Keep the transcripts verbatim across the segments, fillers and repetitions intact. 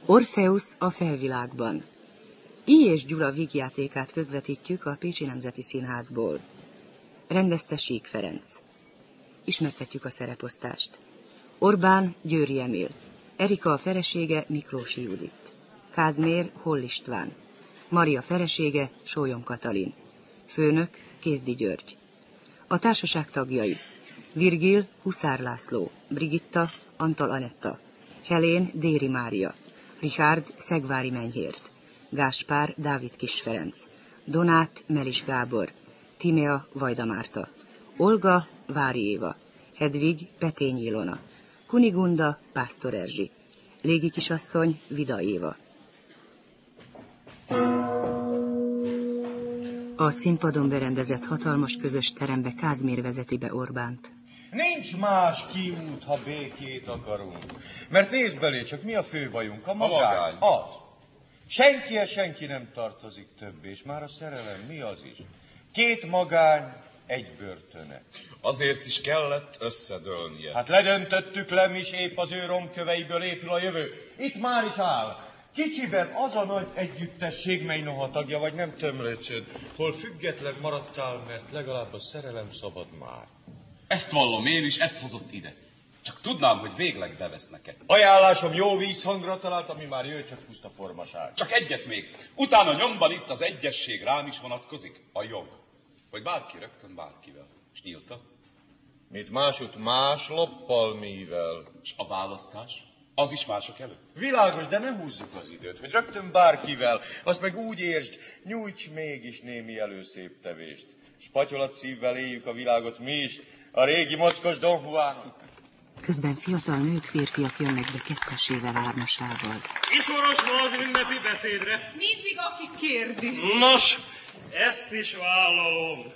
Orfeusz a felvilágban. I. és Gyula vígjátékát közvetítjük a Pécsi Nemzeti Színházból. Rendezte Sík Ferenc. Ismertetjük a szereposztást. Orbán Győri Emil. Erika a felesége Miklósi Judit. Kázmér Holl István. Maria felesége Sólyom Katalin. Főnök Kézdi György. A társaság tagjai: Virgil Huszár László, Brigitta Antal Anetta, Helén Déri Mária, Richárd Szegvári Menyhért, Gáspár Dávid Kiss Ferenc, Donát Melis Gábor, Tímea Vajda Márta, Olga Vári Éva, Hedvig Petényi Ilona, Kunigunda Pásztor Erzsi, Légi kisasszony Vida Éva. A színpadon berendezett hatalmas közös terembe Kázmér vezeti be Orbánt. Nincs más kiút, ha békét akarunk. Mert nézd belé, csak mi a fő bajunk? A magány. A magány. Az. Senkihez senki nem tartozik több, és már a szerelem mi az is? Két magány, egy börtöne. Azért is kellett összedőlnie. Hát ledöntöttük le, is épp az ő romköveiből épül a jövő. Itt már is áll. Kicsiben az a nagy együttesség, mely noha tagja vagy nem tömlöcsöd, hol független maradtál, mert legalább a szerelem szabad már. Ezt vallom én is, ezt hozott ide. Csak tudnám, hogy végleg bevesznek-e. Ajánlásom jó vízhangra talált, ami már jö, csak puszta formaság. Csak egyet még. Utána nyomban itt az egyesség rám is vonatkozik, a jog. Hogy bárki rögtön bárkivel. És nyílta? Mit másút más loppal mivel? És a választás? Az is mások előtt? Világos, de ne húzzuk az időt, hogy rögtön bárkivel, azt meg úgy értsd, nyújts mégis némi előszép tevést. S patyolat szívvel éljük a világot mi is, a régi mocskos Don Juanok. Közben fiatal nők, férfiak jönnek be kettesével, ármasával. Kisorosva az ünnepi beszédre. Mindig, aki kérdi. Nos, ezt is vállalom.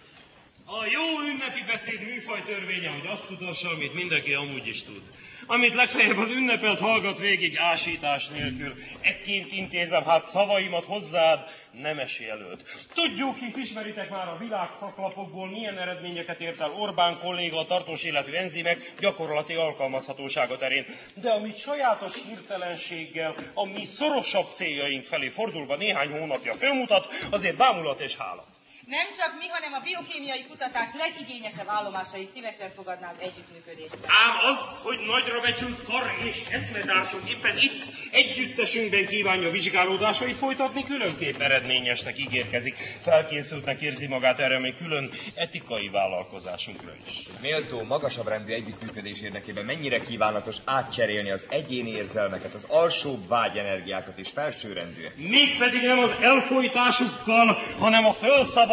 A jó ünnepi beszéd műfajtörvénye, hogy azt tudassa, amit mindenki amúgy is tud. Amit legfeljebb az ünnepelt hallgat végig ásítás nélkül. Ekként intézem hát szavaimat hozzád, nemes jelölt. Tudjuk, hisz ismeritek már a világ szaklapokból, milyen eredményeket ért el Orbán kolléga a tartós életű enzimek gyakorlati alkalmazhatósága terén. De amit sajátos hirtelenséggel, a mi szorosabb céljaink felé fordulva néhány hónapja fölmutat, azért bámulat és hála. Nem csak mi, hanem a biokémiai kutatás legigényesebb állomásai szívesen fogadná az együttműködést. Ám az, hogy nagyra becsült kar és eszmetársunk éppen itt együttesünkben kívánja vizsgálódásait folytatni, különképp eredményesnek ígérkezik. Felkészültnek érzi magát erre még külön etikai vállalkozásunkra is. Méltó, magasabb rendű együttműködés érdekében mennyire kívánatos átcserélni az egyéni érzelmeket, az alsóbb vágyenergiákat és felsőrendűek. Mégpedig nem az elfojtásukkal, hanem a felszabadításukkal.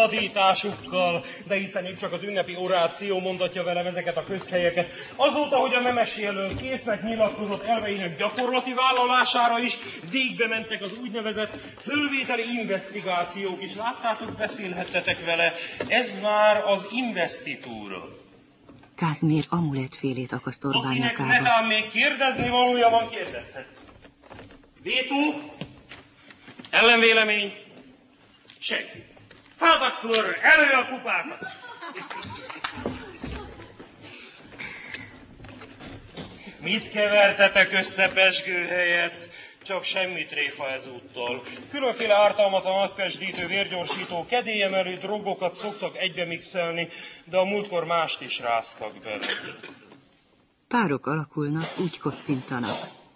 De hiszen épp csak az ünnepi oráció mondatja velem ezeket a közhelyeket. Azóta, hogy a nemes jelölt késznek nyilatkozott elveinek gyakorlati vállalására is, végbe mentek az úgynevezett fölvételi investigációk is. Láttátok, beszélhettetek vele. Ez már az investitúra. Kázmér amulettfélét akaszt Orbán Akinek nyakába. netán még kérdezni valója van, kérdezhet. Vétó? Ellenvélemény? Senki. Hát akkor elő a kupákat! Mit kevertetek össze pezsgő helyett? Csak semmi tréfa ezúttal. Különféle ártalmatlan agpesdítő, vérgyorsító, kedélyemelő drogokat szoktak egybe mixelni, de a múltkor mást is ráztak bele. Párok alakulnak, úgy kocintanak.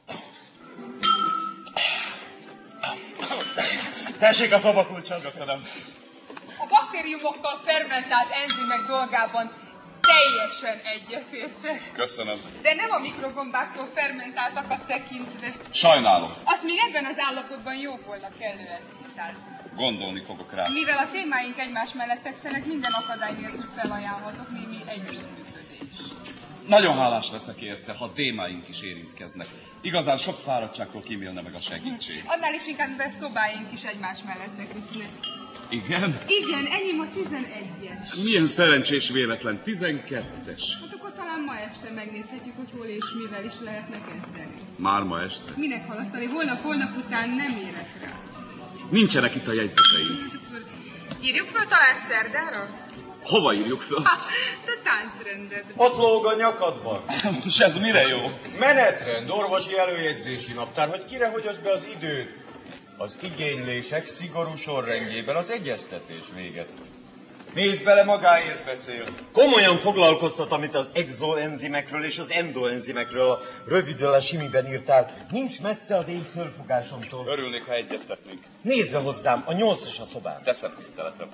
Tessék a szobakulcsot! Köszönöm. A baktériumokkal fermentált enzimek dolgában teljesen egyetértek. Köszönöm. De nem a mikrogombáktól fermentáltakat tekintve. Sajnálom. Azt még ebben az állapotban jó volna kellően tisztázni. Gondolni fogok rá. Mivel a témáink egymás mellett fekszenek, minden akadály nélkül felajánlhatok némi együttműködés. Nagyon hálás leszek érte, ha témáink is érintkeznek. Igazán sok fáradtságtól kímélne meg a segítség. Annál is inkább, mivel szobáink is egymás mellett feküsznek. Igen? Igen, enyém a tizenegyes. Milyen szerencsés véletlen, tizenkettes. Hát akkor talán ma este megnézhetjük, hogy hol és mivel is lehetne kezdeni. Már ma este? Minek halasztani? Holnap-holnap után nem érek rá. Nincsenek itt a jegyzeteim. Hát akkor írjuk fel talán szerdára? Hova írjuk föl? Ha, a táncrendet. Ott lóg a nyakadban. És ez mire jó? Menetrend, orvosi előjegyzési naptár, hogy kire hogyasz be az időt. Az igénylések szigorú sorrendjében az egyeztetés véget. Nézd bele, magáért beszél. Komolyan foglalkoztat, amit az exoenzimekről és az endoenzimekről a rövidül a simiben írtál. Nincs messze az én fölfogásomtól. Örülnék, ha egyeztetnénk. Nézd be hozzám, a nyolcas a szobám. Teszem tiszteletem.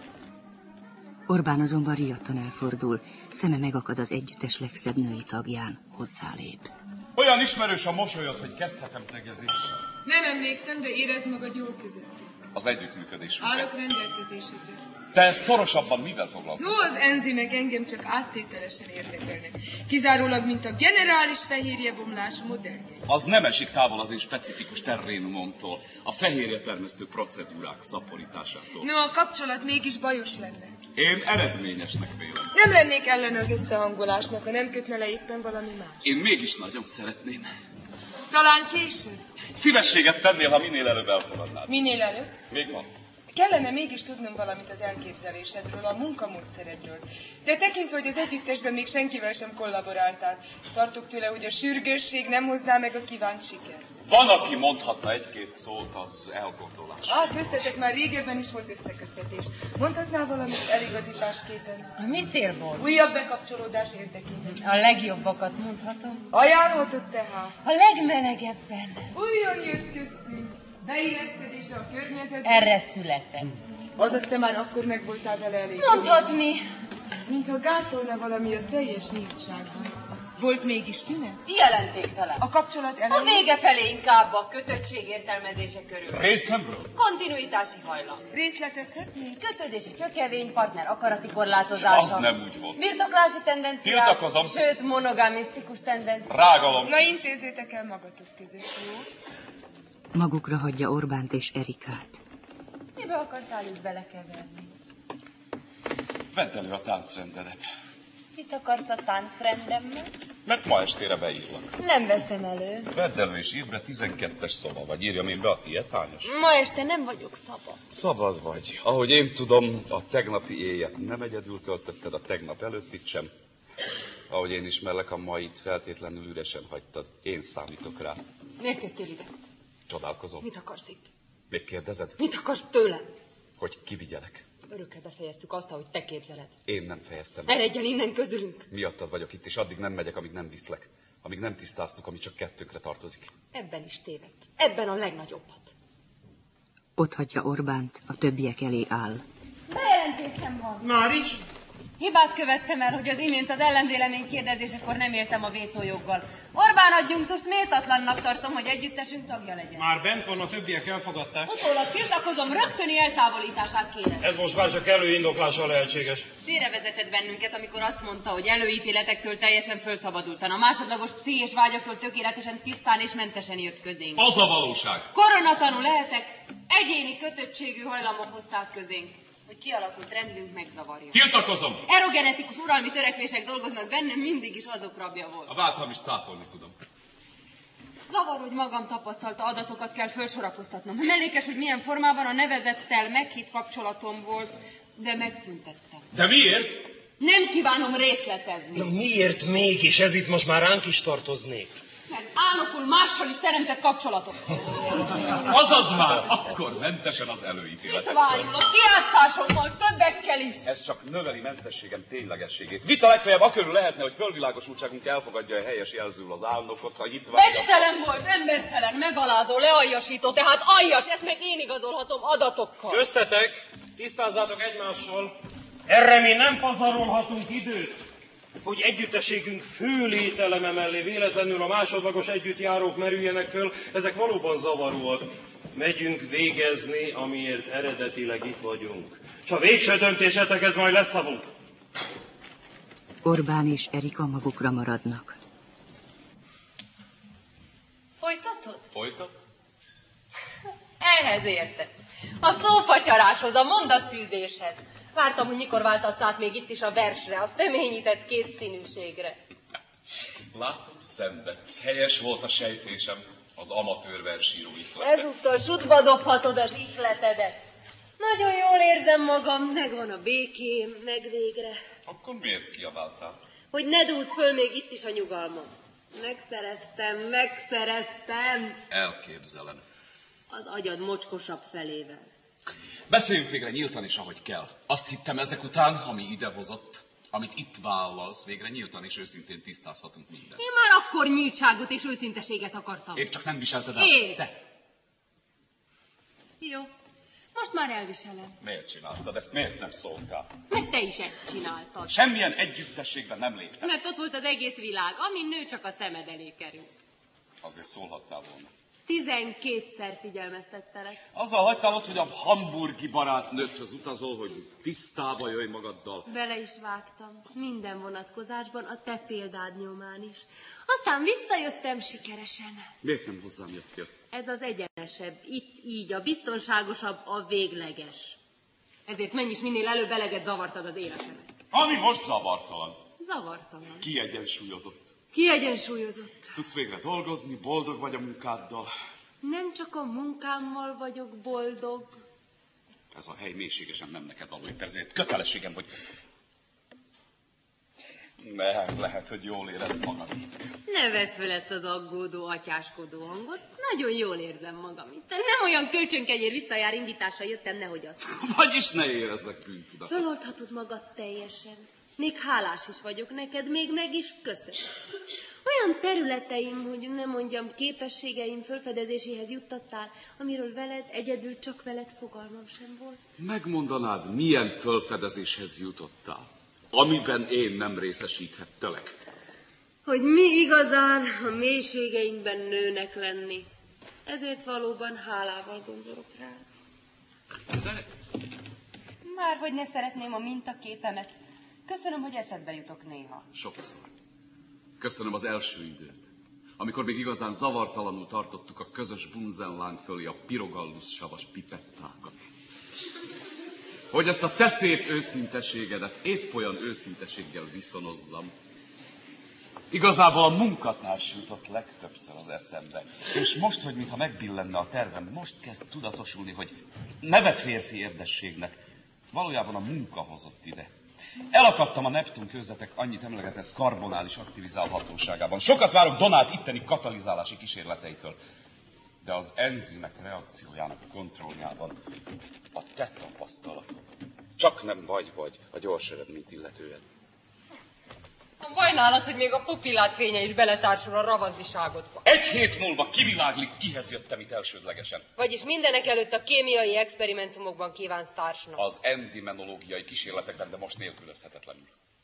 Orbán azonban riadtan elfordul, szeme megakad az együttes legszebb női tagján, hozzálép. Olyan ismerős a mosolyod, hogy kezdhetem tegezést. Nem emlékszem, de érezd magad jól közöttük. Az együttműködés. Állok rendelkezésedre. Te szorosabban mivel Jó, foglalkozol? az enzimek engem csak áttételesen érdekelnek. Kizárólag, mint a generális fehérjebomlás modellje. Az nem esik távol az én specifikus terrénumomtól, a fehérje termesztő procedúrák szaporításától. No, a kapcsolat mégis bajos lenne. Én eredményesnek vélem. Nem lennék ellen az összehangolásnak, ha nem kötne le éppen valami más. Én mégis nagyon szeretném. Talán később? Szívességet tennél, ha minél előbb elfogadnád. Minél előbb? Még van. Kellene mégis tudnom valamit az elképzelésedről, a munkamódszeredről. De tekintve, hogy az együttesben még senkivel sem kollaboráltál, tartok tőle, hogy a sürgősség nem hozná meg a kívánt sikert. Van, aki mondhatna egy-két szót az elgondolás. Á, köztetek már régebben is volt összeköttetés. Mondhatnál valamit eligazításképpen? A mi célból? Újabb bekapcsolódás érdekében. A legjobbakat mondhatom. Ajánlhatod tehát? A legmelegebben. Újon jött köztünk. Beilleszkedése a környezetben. Erre született. Azaz te már akkor meg voltál vele elég. Mondhatni. Mintha gátolna valami a teljes nyíltságban. Volt mégis tünet? Jelentéktelen. A kapcsolat A elején... vége felé inkább a kötöttség értelmezése körül. Részemről? Kontinuitási hajlam. Részletezhetnél? Kötődési csökevény, partner akarati korlátozása. Az nem úgy volt. Birtoklási tendenciák. Tiltakozom. Sőt, monogamisztikus tendenciák. Rágalom. Na, intézzétek el magatok között, jó? Magukra hagyja Orbánt és Erikát. Mibe akartál itt belekeverni? Vedd elő a táncrendedet. Mit akarsz a táncrendemmel? Mert ma estére beírlak. Nem veszem elő. Vedd elő és írd be tizenkettes szoba, vagy írjam én be a tiéd, hányas? Ma este nem vagyok szabad. Szabad vagy. Ahogy én tudom, a tegnapi éjjel nem egyedül töltötted, a tegnap előttit sem. Ahogy én ismerlek, a mait feltétlenül üresen hagytad. Én számítok rá. Miért jöttél ide? Csodálkozom. Mit akarsz itt? Még kérdezed, Mit akarsz tőlem? hogy kivigyelek? Örökre befejeztük azt, ahogy te képzeled. Én nem fejeztem be. Eredjen innen közülünk. Miattad vagyok itt, és addig nem megyek, amíg nem viszlek. Amíg nem tisztáztuk, ami csak kettőnkre tartozik. Ebben is tévedt. Ebben a legnagyobbat. Ott hagyja Orbánt, a többiek elé áll. Bejelentésem van. Már is? Hibát követtem el, hogy az imént az ellenvélemény kérdezésekor nem éltem a vétójoggal. Orbán adjunktust méltatlannak tartom, hogy együttesünk tagja legyen. Már bent van, a többiek elfogadták. Utólag tiltakozom, rögtöni eltávolítását kérem. Ez most már csak előindoklással lehetséges. Félrevezetett bennünket, amikor azt mondta, hogy előítéletektől teljesen fölszabadultan. A másodlagos pszichés vágyaktól tökéletesen tisztán és mentesen jött közénk. Az a valóság. Koronatanú lehetek, egyéni kötöttségű hajlamok hozták közénk, hogy kialakult rendünk megzavarja. Tiltakozom! Erogenetikus uralmi törekvések dolgoznak bennem, mindig is azok rabja volt. A válthalom is cáfolni tudom. Zavar, hogy magam tapasztalta adatokat kell felsorakoztatnom. Mellékes, hogy milyen formában a nevezettel meghitt kapcsolatom volt, de megszüntettem. De miért? Nem kívánom részletezni. Na miért mégis? Ez itt most már ránk is tartoznék. Mert álnokul mással is teremtett kapcsolatot. Azaz már, akkor mentesen az előítéletektől. Hitványul a kiátszásommal, többekkel is. Ez csak növeli mentességem ténylegességét. Vita legfeljebb akörül lehetne, hogy fölvilágosultságunk elfogadja a helyes jelzőül az álnokot, ha hitvány... Bestelen volt, embertelen, megalázó, lealjasító, tehát aljas, ezt meg én igazolhatom adatokkal. Köztetek, tisztázzátok egymással. Erre mi nem pazarolhatunk időt, hogy együtteségünk fő lételeme mellé véletlenül a másodlagos együttjárók merüljenek föl, ezek valóban zavaróak. Megyünk végezni, amiért eredetileg itt vagyunk. És a végső döntésetekhez majd lesz szavunk. Orbán és Erika magukra maradnak. Folytatod? Folytat? Ehhez értesz. A szófacsaráshoz, a mondatfűzéshez. Vártam, hogy mikor váltasz át még itt is a versre, a töményített kétszínűségre. Látom, szenvedsz. Helyes volt a sejtésem, az amatőr versíró ihletet. Ezúttal sutba dobhatod az ihletedet. Nagyon jól érzem magam, megvan a békém, meg végre. Akkor miért kiabáltál? Hogy ne dúlt föl még itt is a nyugalmam. Megszereztem, megszereztem. Elképzelem. Az agyad mocskosabb felével. Beszéljünk végre nyíltan is, ahogy kell. Azt hittem ezek után, ami idehozott, amit itt vállalsz, végre nyíltan és őszintén tisztázhatunk mindent. Én már akkor nyíltságot és őszinteséget akartam. Épp csak nem viselted el. Én? Te. Jó, most már elviselem. Miért csináltad ezt? Miért nem szóltál? Mert te is ezt csináltad. Semmilyen együttességben nem léptem. Mert ott volt az egész világ, amin nő csak a szemed elé került. Azért szólhattál volna. Tizenkétszer figyelmeztettelek. Azzal hagytál ott, hogy a hamburgi barátnődhöz utazol, hogy tisztába jöjj magaddal. Bele is vágtam. Minden vonatkozásban, a te példád nyomán is. Aztán visszajöttem sikeresen. Miért nem hozzám jöttél? Ez az egyenesebb. Itt így, a biztonságosabb, a végleges. Ezért menj is minél előbb, eleget zavartad az életemet. Ami most zavartalan. Zavartalan. Kiegyensúlyozott. Kiegyensúlyozott. Tudsz végre dolgozni, boldog vagy a munkáddal. Nem csak a munkámmal vagyok boldog. Ez a hely mélységesen nem neked való, épp ezért kötelességem, hogy... Nem, lehet, hogy jól érezd magad itt. Ne vedd föl ezt az aggódó, atyáskodó hangot. Nagyon jól érzem magam itt. Nem olyan kölcsönkegyér visszajár indítással jöttem, nehogy azt. Vagyis ne érezzek bűntudatot. Föloldhatod magad teljesen. Még hálás is vagyok neked, még meg is köszönöm. Olyan területeim, hogy nem mondjam, képességeim fölfedezéséhez juttattál, amiről veled, egyedül csak veled fogalmam sem volt. Megmondanád, milyen fölfedezéshez jutottál, amiben én nem részesíthettelek? Hogy mi igazán a mélységeinkben nőnek lenni. Ezért valóban hálával gondolok rád. Szeretsz? Már hogy ne szeretném a mintaképemet. Köszönöm, hogy eszedbe jutok néha. Sokszor. Köszönöm az első időt, amikor még igazán zavartalanul tartottuk a közös bunzenláng fölé a pirogallus savas pipettákat. Hogy ezt a te szép őszinteségedet épp olyan őszinteséggel viszonozzam. Igazából a munkatárs jutott legtöbbször az eszembe. És most, hogy mintha megbillenne a tervem, most kezd tudatosulni, hogy nevet férfi érdességnek. Valójában a munka hozott ide. Elakadtam a Neptun kőzetek annyit emlegetett karbonális aktivizálhatóságában. Sokat várok Donát itteni katalizálási kísérleteitől. De az enzimek reakciójának kontrolljában a te tapasztalatod csak nem vagy vagy a gyors eredményt illetően. A baj nálad, hogy még a pupillát fénye is beletársul a ravazdiságodba. Egy hét múlva kiviláglik, kihez jöttem itt elsődlegesen. Vagyis mindenek előtt a kémiai experimentumokban kívánsz társnak. Az endimenológiai kísérletekben, de most nélkülözhetetlenül.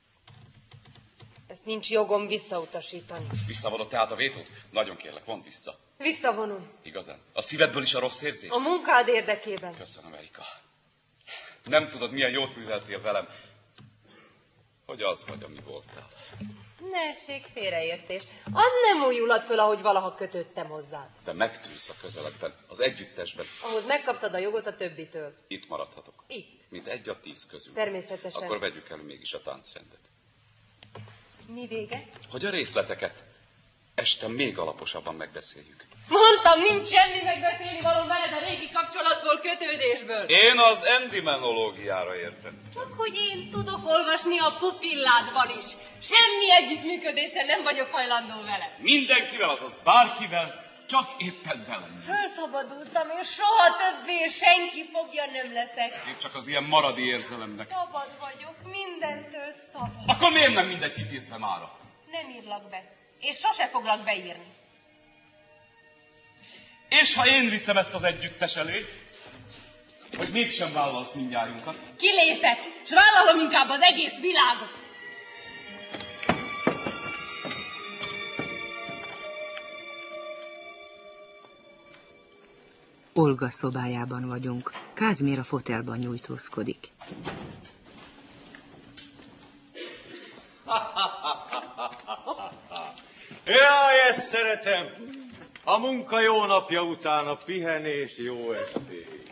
Ezt nincs jogom visszautasítani. Visszavonod tehát a vétót? Nagyon kérlek, vondd vissza. Visszavonom. Igazán? A szívedből is a rossz érzés? A munkád érdekében. Köszönöm, Erika. Nem tudod, milyen jót műveltél velem, hogy az vagy, ami voltál. Ne essék félreértés. Az nem újulhat föl, ahogy valaha kötődtem hozzád. De megtűnsz a közeledben, az együttesben. Ahhoz megkaptad a jogot a többitől. Itt maradhatok. Itt. Mint egy a tíz közül. Természetesen. Akkor vegyük elő mégis a táncrendet. Mi vége? Hogy a részleteket este még alaposabban megbeszéljük. Mondtam, nincs semmi megbeszélni való veled a régi kapcsolatból, kötődésből. Én az endimenológiára értem. Csak hogy én tudok olvasni a pupilládban is. Semmi együttműködéssel nem vagyok hajlandó vele. Mindenkivel, azaz bárkivel, csak éppen velem. Fölszabadultam, és soha többé senki fogja nem leszek. Én csak az ilyen maradi érzelemnek. Szabad vagyok, mindentől szabad. Akkor miért nem mindegy kitézve mára? Nem írlak be, és sose foglak beírni. És ha én viszem ezt az együttes elé, hogy mégsem vállalsz mindnyájunkat? Kilépek, s vállalom inkább az egész világot. Olga szobájában vagyunk. Kázmér a fotelban nyújtózkodik. Jaj, ezt szeretem! A munka jó napja után a pihenés jó esték.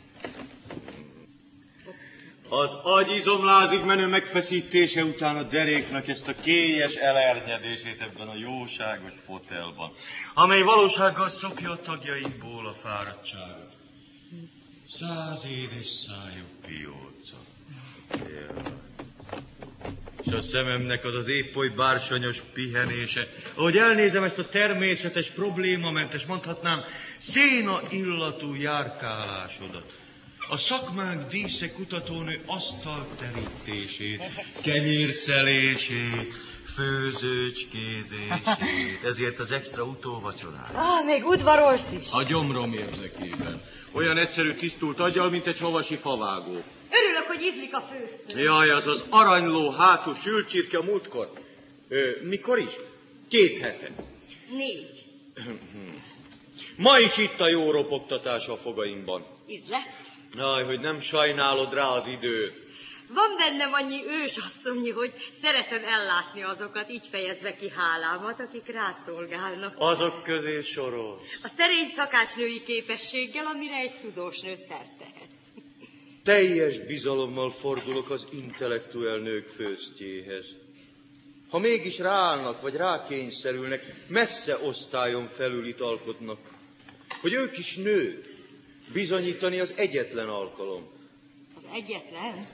Az agyizomlázig menő megfeszítése után a deréknak ezt a kélyes elernyedését ebben a jóságos fotelban, amely valósággal szopja a tagjainkból a fáradtságot. Száz édes szájú pióca. Ja. És a szememnek az az épp oly bársonyos pihenése. Ahogy elnézem ezt a természetes, problémamentes, mondhatnám, széna illatú járkálásodat. A szakmánk dísze kutatónő asztalterítését, kenyérszelését, főzőcskézését, ezért az extra utóvacsorát. Ah, még udvarolsz is. A gyomrom érdekében. Olyan egyszerű tisztult aggyal, mint egy havasi favágó. Örülök, hogy ízlik a főző. Jaj, az az aranyló hátú sülcsirke a múltkor. Ö, mikor is? Két hete. Négy. Ma is itt a jó ropogtatás a fogaimban. Ízlett? Jaj, hogy nem sajnálod rá az időt. Van bennem annyi ősasszonyi, hogy szeretem ellátni azokat, így fejezve ki hálámat, akik rászolgálnak. Azok közé sorol. A szerény szakácsnői képességgel, amire egy tudós nő szert tehet. Teljes bizalommal fordulok az intellektuál nők főztjéhez. Ha mégis ráállnak, vagy rákényszerülnek, messze osztályon felül itt alkotnak. Hogy ők is nők, bizonyítani az egyetlen alkalom. Az egyetlen?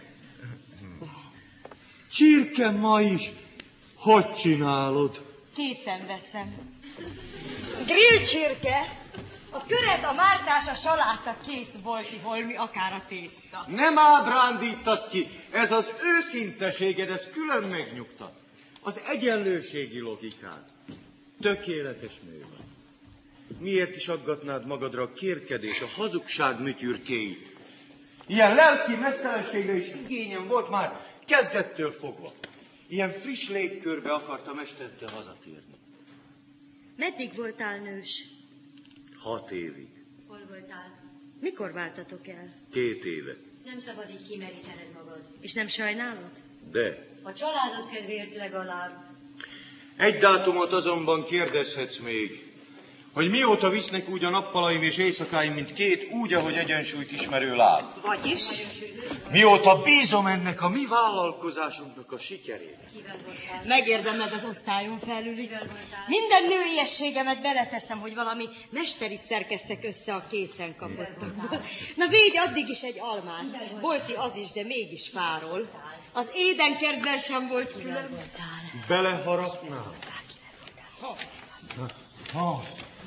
Csirke, ma is. Hogy csinálod? Készen veszem. Grill csirke, a köret, a mártás, a saláta kész bolti holmi, akár a tészta. Nem ábrándítasz ki, ez az őszinteséged, ez külön megnyugtat. Az egyenlőségi logikád. Tökéletes nő vagy. Miért is aggatnád magadra a kérkedés, a hazugság mütyürkéit? Ilyen lelki mesztelenségre is igényem volt már kezdettől fogva. Ilyen friss légkörbe akartam estente hazatérni. Meddig voltál nős? Hat évig. Hol voltál? Mikor váltatok el? Két éve. Nem szabad így kimerítened magad. És nem sajnálod? De. A családod kedvéért legalább. Egy dátumot azonban kérdezhetsz még, hogy mióta visznek úgy a nappalaim és éjszakáim, mint két, úgy, ahogy egyensúlyt ismerő láb. Vagyis? Mióta bízom ennek a mi vállalkozásunknak a sikerében. Kivel voltál? Megérdemled az osztályon felüli. Kivel voltál? Minden nőiességemet beleteszem, hogy valami mesterit szerkesszek össze a készen kapottakból. Na védj addig is egy almát. Bolti az is, de mégis fárol. Az édenkertben sem volt külön. Beleharapnál? Ha. Ha.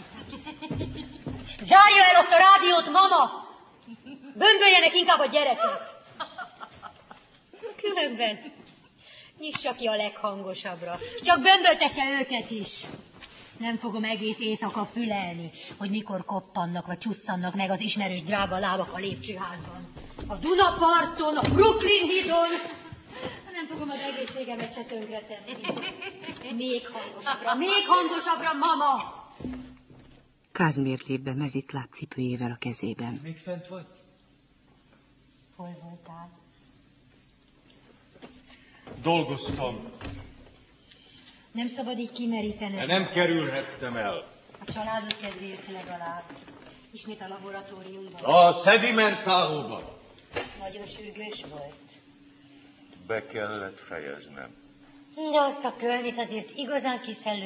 Zárja el azt a rádiót, mama! Böngöljenek inkább a gyerekek. Különben nyissa ki a leghangosabbra, csak bömböltesse őket is. Nem fogom egész éjszaka fülelni, hogy mikor koppannak vagy csusszannak meg az ismerős drága lábak a lépcsőházban. A Dunaparton, a Brooklyn hídon. Nem fogom az egészségemet se tönkretenni. Még hangosabbra, még hangosabbra, mama! Kázmér lép be mezit lábcipőjével a kezében. Még fent vagy? Hol voltál? Dolgoztam. Nem szabad így kimerítened. De nem kerülhettem el. A családod kedvéért legalább. Ismét a laboratóriumban. A szedimentálóban. Nagyon sürgős volt. Be kellett fejeznem. De azt a kölnit azért igazán kiszellő